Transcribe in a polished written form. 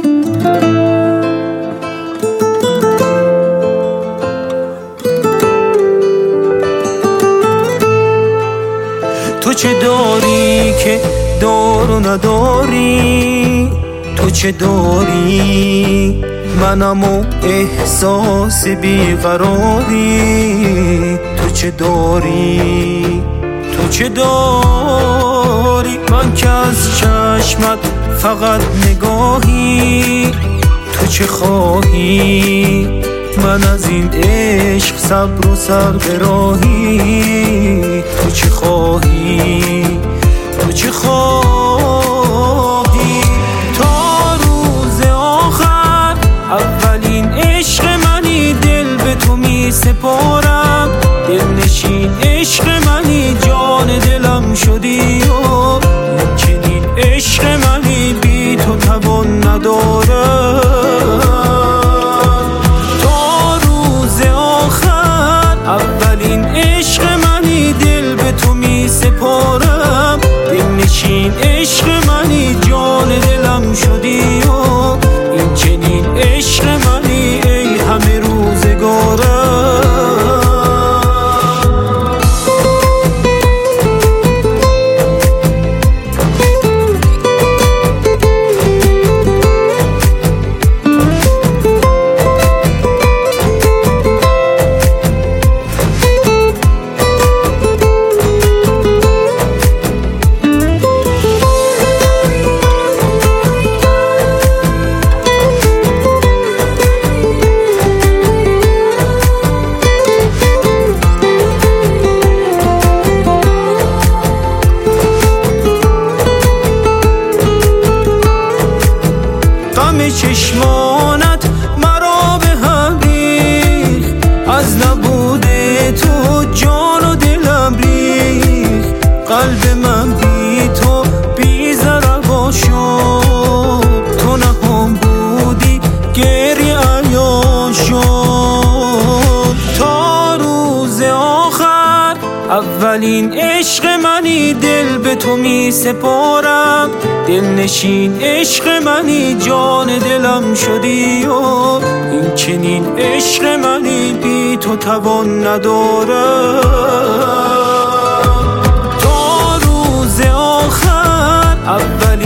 تو چه داری که دارو نداری؟ تو چه داری؟ منم و احساس بیقراری. تو چه داری؟ تو چه داری؟ من که از چشمت فقط نگاهی. تو چه خواهی؟ من از این عشق صبر و سر به راهی. تو چه خواهی؟ تو چه خواهی؟ تا روز آخر اولین عشق منی، دل به تو می سپارم. دلنشین عشق منی، جان دلم شدی و چنین عشق منی بی تو توان ندارم. اولین عشق منی، دل به تو می سپارم. دلنشین عشق منی، جان دلم شدی و این چنین عشق منی ای همه روزگارم. چشمانت مرا به هم ریخت، از نبود تو جان و دلم ریخت. قلب من بی تو بی ضربا شد، تو نهان بودی گریه عیان شد. تا روز آخر اولین عشق منی، دل به تو می سپارم. دلنشین عشق منی، جان دلم شدی و این چنین عشق منی بی تو توان ندارم. تا روز آخر